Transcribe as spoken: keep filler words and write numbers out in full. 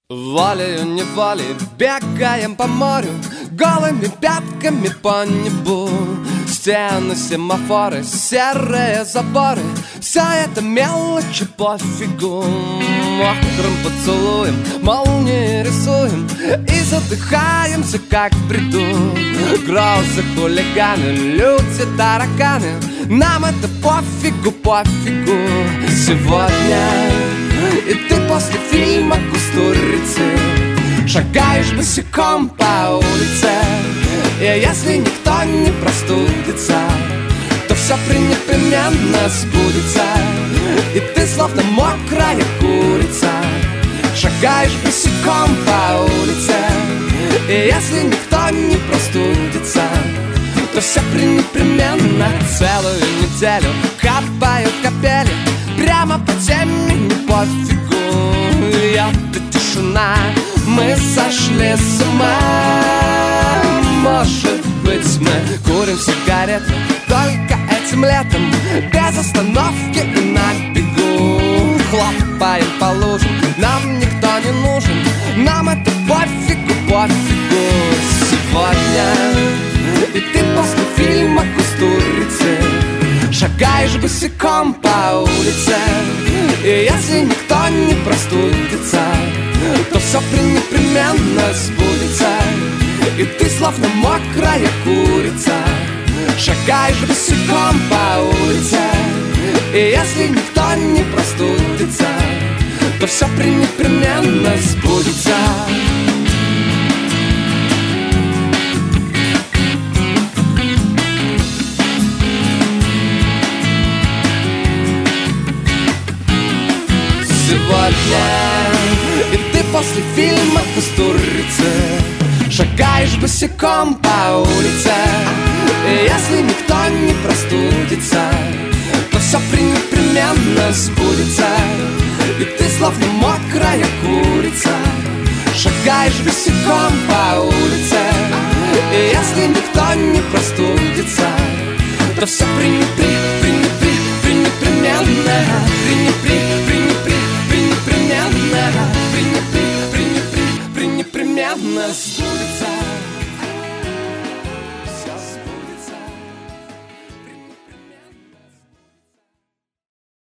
Волею-неволей бегаем по морю, голыми пятками по небу. Стены, семафоры, серые заборы, все это мелочи пофигу. Мокрым поцелуем молнии рисуем и задыхаемся, как в бреду. Грозы, хулиганы, люди, тараканы, нам это пофигу, пофигу. Сегодня и ты после фильма «Кустурицы» шагаешь босиком по улице. И если никто не простудится, то все непременно сбудется. И ты словно мокрая курица шагаешь босиком по улице. И если никто не простудится, то все непременно. Целую неделю капают капели прямо по теме, не пофигу. Это тишина, мы сошли с ума. Может быть, мы курим сигареты только этим летом, без остановки и на бегу. Хлопаем по лужам, нам никто не нужен, нам это пофигу, пофигу. Сегодня и ты после фильма «Кустурицы» шагаешь босиком по улице. И если никто не простудится, то все непременно сбудется. И ты словно мокрая курица шагаешь босиком по улице. И если никто не простудится, то все непременно сбудется. Сегодня и ты после фильма «Кустурицы» шагаешь босиком по улице. И если никто не простудится, то все непременно сбудется. И ты словно мокрая курица шагаешь босиком по улице. И если никто не простудится, то все непременно, непременно сбудется.